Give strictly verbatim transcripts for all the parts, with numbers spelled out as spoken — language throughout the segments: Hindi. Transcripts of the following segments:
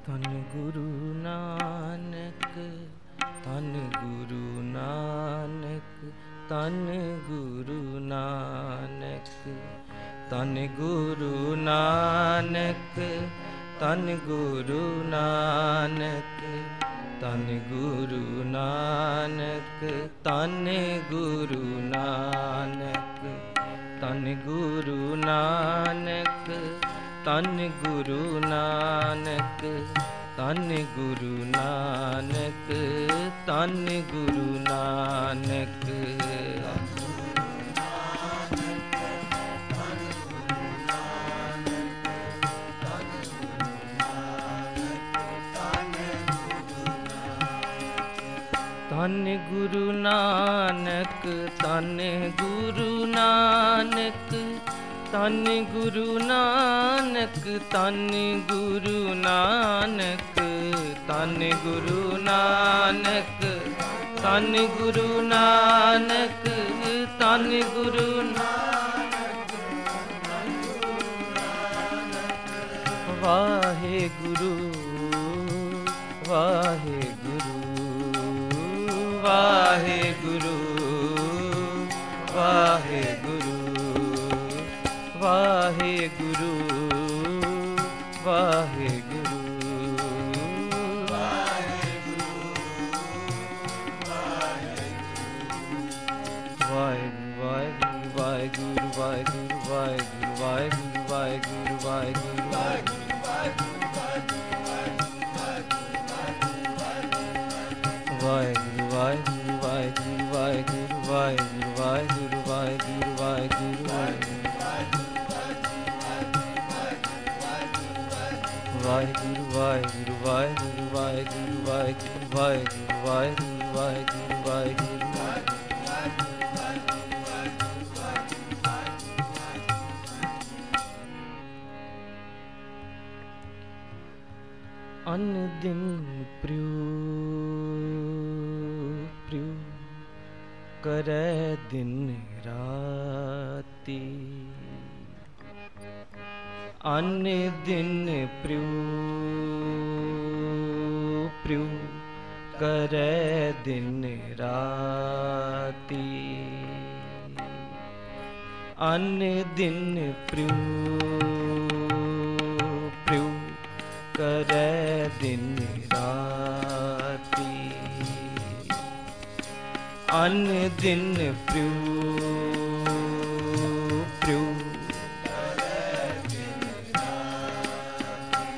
धन गुरु नानक धन गुरु नानक धन गुरु नानक धन गुरु नानक धन गुरु नानक धन गुरु नानक धन गुरु नानक धन गुरु नानक धन गुरु नानक धन गुरु नानक धन गुरु नानक धन गुरु नानक धन गुरु नानक धन गुरु नानक धन गुरु नानक धन गुरु नानक धन गुरु नानक धन गुरु नानक वाहे गुरु वाहे गुरु वाहे गुरु वाहे गुरु वाहे गुरु वाहे गुरु वाहे गुरु वाहे गुरु वाहे गुरु वाहे गुरु वाहे गुरु वाहे गुरु वाहे गुरु वाहे गुरु वाहेगुरु वाहेगुरु वाहेगुरु वाहेगुरु वाहेगुरु वाहेगुरु वाहेगुरु वाहेगुरु वाहेगुरु वाहेगुरु वाहेगुरु वाहेगुरु वाहेगुरु वाहेगुरु वाहेगुरु वाहेगुरु वाहेगुरु अन दिन प्रियो प्रियो करे दिन राती अन दिन प्रियो प्रियो करे दिन राती अन दिन प्रियो प्रियो करे दिन राती अन दिन प्रियो प्रियो करे दिन राती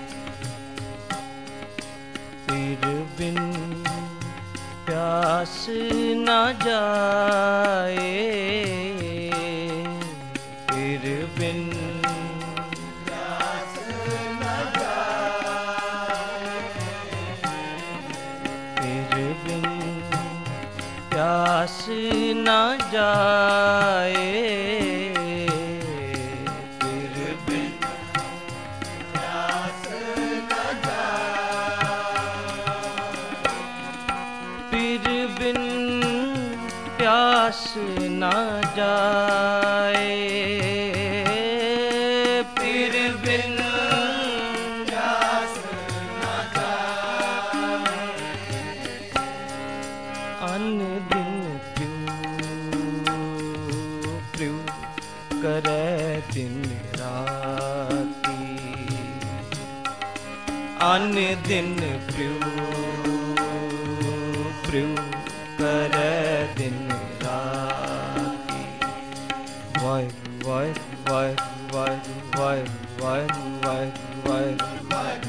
फिर बिन प्यास न जाए फिर बिन प्यास न जाए फिर बिन प्यास न जाए फिर बिन प्यास न जाए फिर बिन प्यास न जाए अन करे दिन राती अन दिन प्रियो प्रियो करे दिन राती वाहेगुरु वाहेगुरु वाहेगुरु वाहेगुरु वाहेगुरु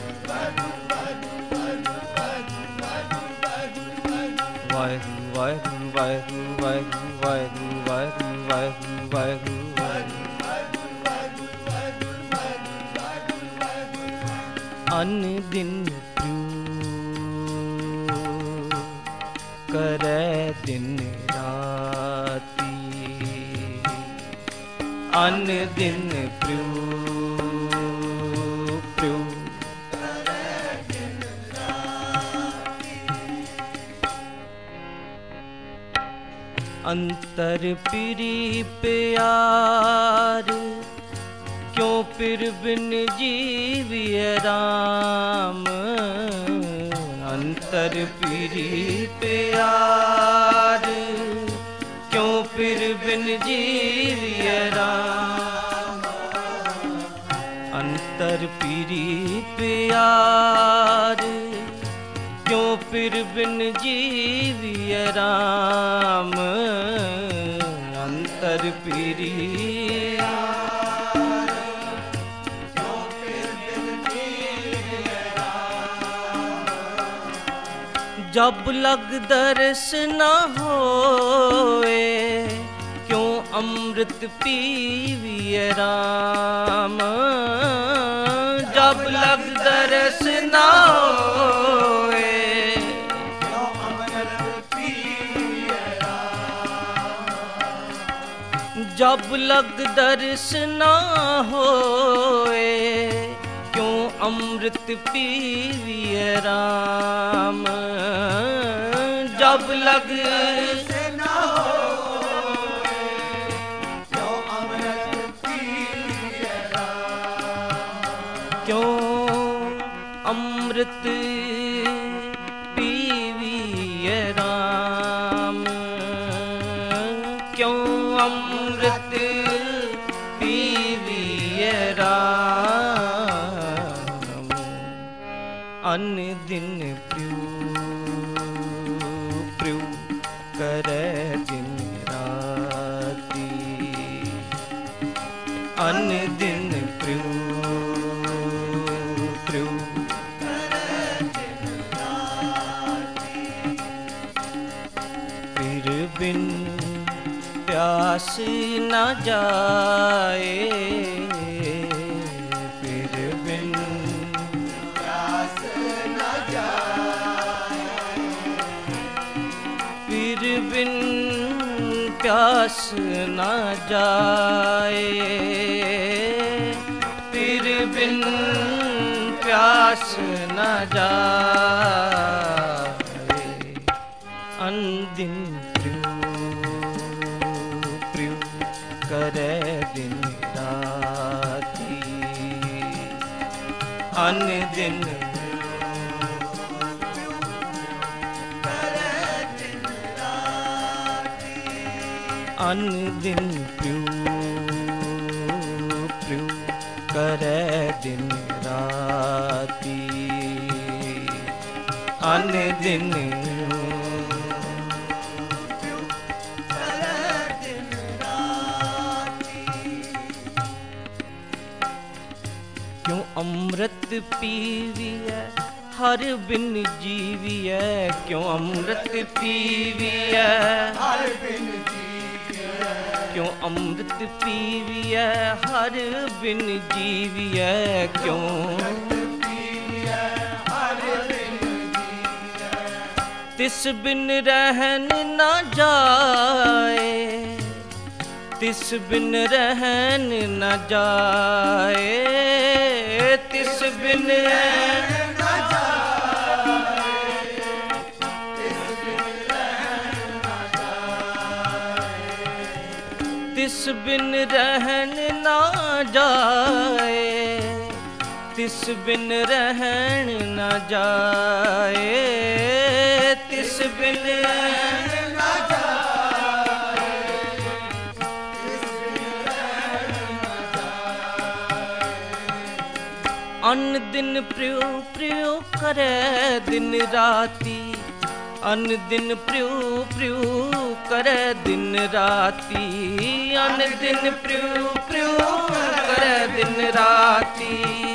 वाहेगुरु वाहेगुरु वाहेगुरु वाहेगुरु वाहेगुरु वाहेगुरु अन दिन प्रियो करे दिन राती अन दिन प्रियो प्रियो करे दिन राती अंतर पिरी प्यार क्यों फिर बिन जीविय राम अंतर पीरी प्यार, क्यों फिर बिन जीविए राम। अंतर पीरी प्यार, क्यों फिर बिन जीविए राम। अंतर पीरी जब लग दर्श न होए, क्यों अमृत पीविए राम। जब लग दर्श न होए, क्यों अमृत पीविए राम। जब लग दर्श न होए, क्यों अमृत पीविए राम। जब लग न होए, क्यों अमृत पीविए राम। क्यों अमृत पीविए राम। क्यों अमृत पीविए राम। अन दिन प्रियु प्रियु करे दिन राती। अन दिन प्रियु प्रियु करे दिन राती। फिर बिन प्यास न जाए, फिर बिन फिर बिन प्यास न जाए। फिर बिन प्यास न जाए। अन दिन प्रियु प्रियु करे दिन राती। अन दिन अन दिन प्रियु प्रियु करे दिन राती। अन दिन प्रियु करे दिन राती। क्यों अमृत पीविए हर बिन जीविए। क्यों अमृत पीविए हर बिन क्यों अमृत पीविए हर बिन जीविए। क्यों तिस बिन रहन न जाए। तिस बिन रहन न जाए। तिस बिन रहन न जाए। तिस बिन रहन न जाए। तिस बिन रहन न जाए। तिस बिन रहन न जाए। तिस बिन रहन न जाए। अन दिन प्रियु प्रियु करे दिन राती। अन दिन प्रियु प्रियु करे दिन राती। अन दिन प्रियु प्रियु करे दिन राती।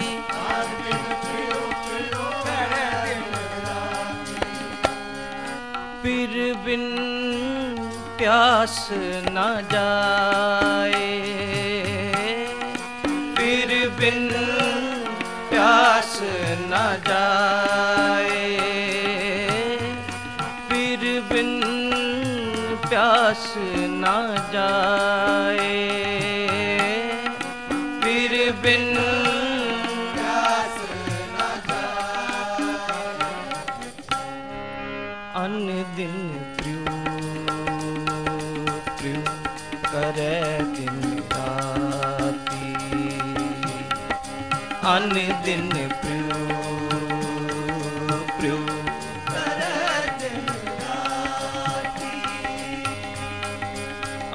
फिर बिन प्यास न जाए। फिर बिन प्यास न जाए। फिर बिन प्यास न जाए। फिर बिन प्यास न जाए। अन दिन प्रियु प्रियु करे दिन राती। अन दिन प्रियु प्रियु करे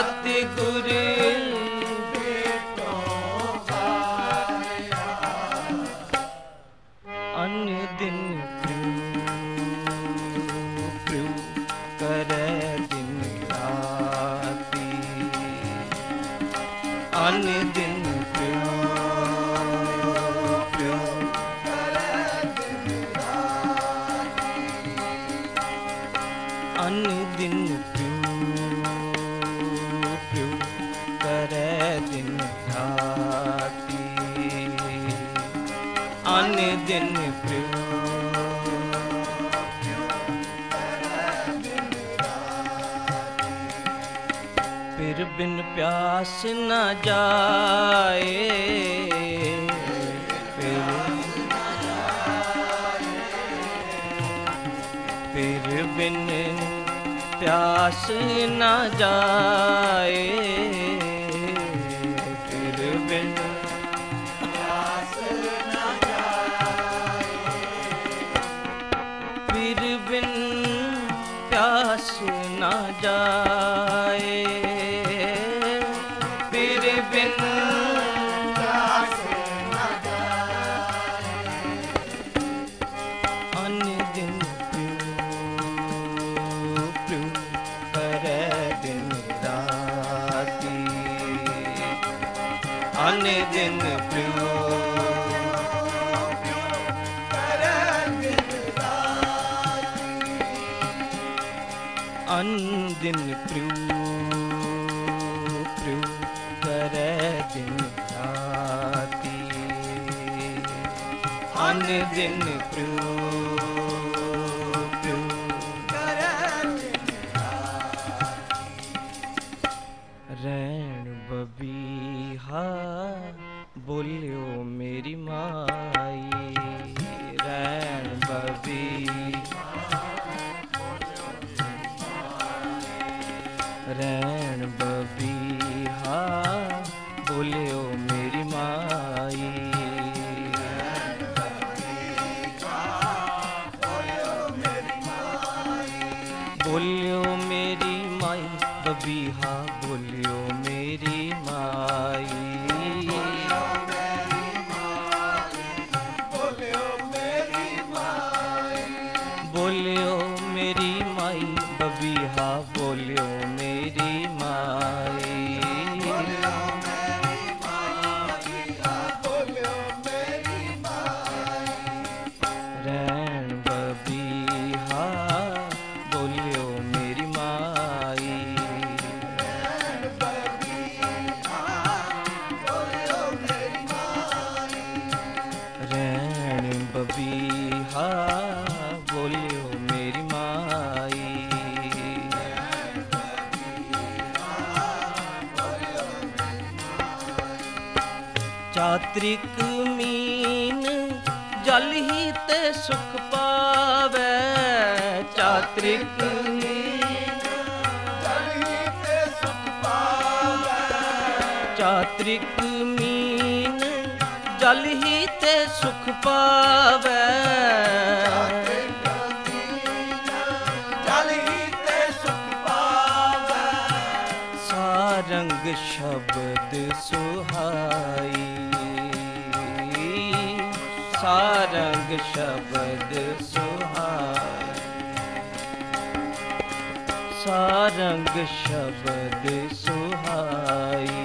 सतगुर अन्य दिन प्रभु करे दिन राती, अन्य दिन प्रभु करे दिन राती, अन्य दिन प्रभु करे दिन राती, अन्य दिन प्रभु फिर बिन प्यास न जाए, फिर फिर बिन प्यास न जाए, फिर बिन प्यास न जाए, फिर बिन प्यास न जाए, फिर बिन प्यास न जाए, अन्य दिन प्रभु करे दिन राती, अन्य दिन प्रभु करे दिन राती, अन्य दिन प्रभु प्रभु करे दिन राती, अन्य दिन प्रभु प्रभु करे दिन राती। रैन बबीहा बोलियो मेरी माई, रैन बबीहा रैन बबीहा बोलियो मेरी माई, बोलियो मेरी माई बबीहा, बोलियो मेरी माई, बोलियो मेरी माई बबीहा, बोलियो मेरी माई, रैन बबीहा बोलियो मेरी माई, रैन बबीहा बोलियो मेरी माई, चात्रिक मीन जल ही ते सुख पावे, चात्रिक मीन जल ही ते सुख पावे, चात्रिक मीन जल ही ते सुख पावे, जल ही ते सुख पावे, सारंग शब्द सुहाई, सारंग शब्द सुहाई, सारंग शब्द सुहाई,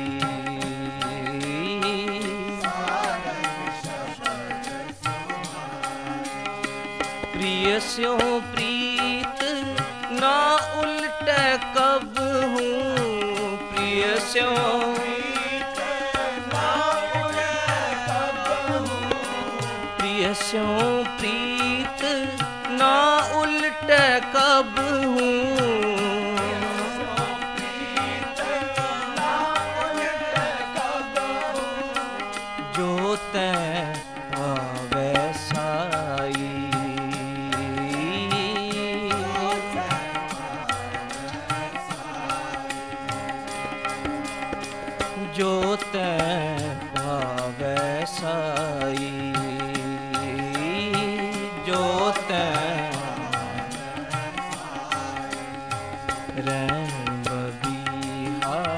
प्रिय स्यों प्रीत ना उल्टे कब हूँ, प्रिय स्यों स्यों प्रीत ना उल्टे कब हूँ, जो तैं पावे साई, जो तैं पावे साई, जो तैं रैन बबीहा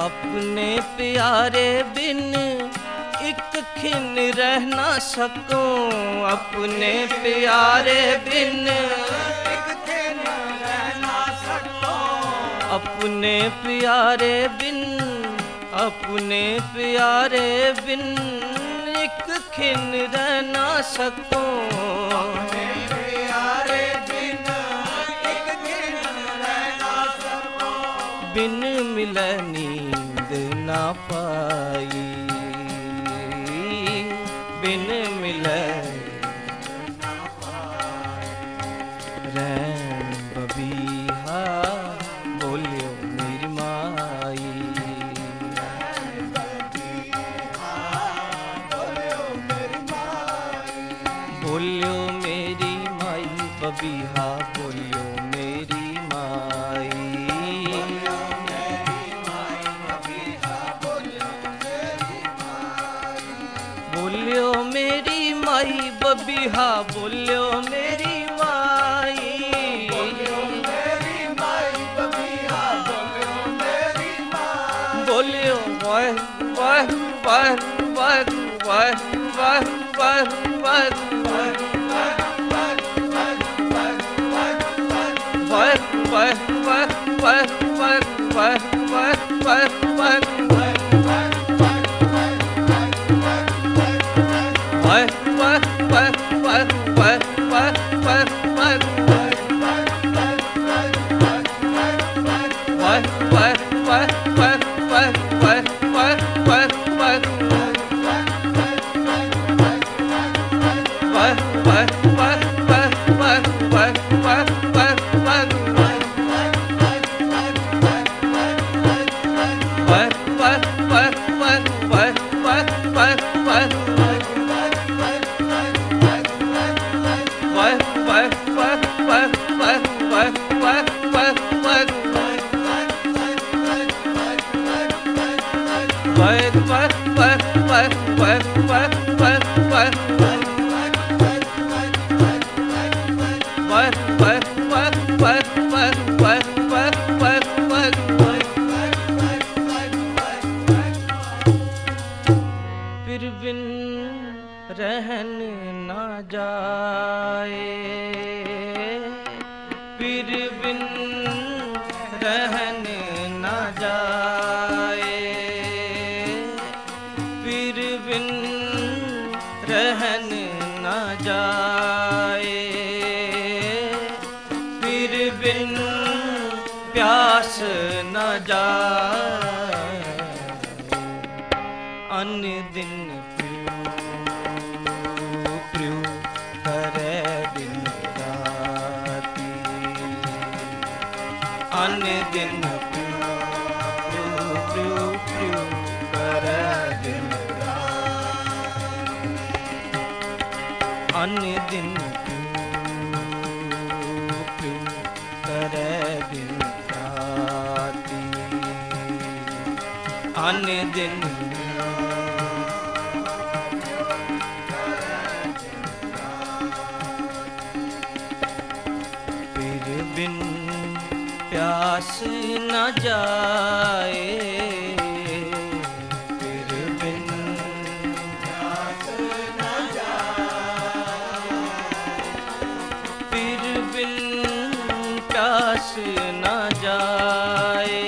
अपने प्यारे बिन एक खिन रह ना सकूं, अपने प्यारे बिन एक खिन रह ना सकूं, अपने प्यारे बिन, अपने प्यारे बिन एक खिन रह ना सकूं, अपने प्यारे बिन एक खिन रह ना सकूं, बिन मिले नींद ना पाई, बिन मिले ना पाई, रैन बबीहा बोलियो मेरी माई, रैन बबीहा बोलियो मेरी माई, बोलियो मेरी माई, बबीहा बोलियो मेरी माई, बोलियो मेरी माई, बबीहा बोलियो मेरी माई, बोलियो मेरी माई, बबीहा बोलियो मेरी माई, बोलियो वाह वाह वाह वाह वाह वाह वाह वाह फिर बिन रहन ना जाए, फिर बिन रहन ना जाए, फिर बिन रहन ना जाए, फिर बिन प्यास न जाए, अन दिन प्रियो प्रियो करे दिन राती, अन दिन प्रियो प्रियो प्रियो करे दिन राती, अन दिन प्रियो प्रियो करे दिन राती, अन दिन बिन प्यास न जाए, फिर बिन प्यास न जाए, फिर बिन प्यास न जाए,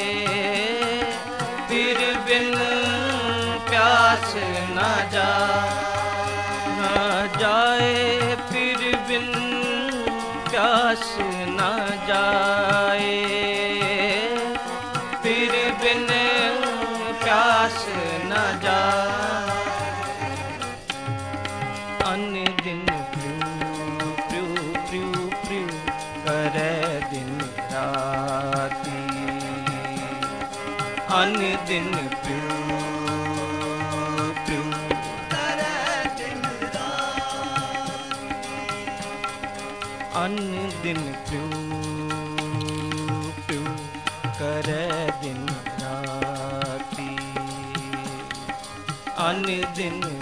फिर बिन प्यास न जाए, फिर बिन प्यास न जाए, फिर बिन प्यास न जाए, अन दिन प्रियो प्रियो प्रियो प्रियो करे दिन राती, अन दिन प्रियो प्रियो करे दिन राती, अन दिन प्रियो प्रियो करे दिन राती, अन दिन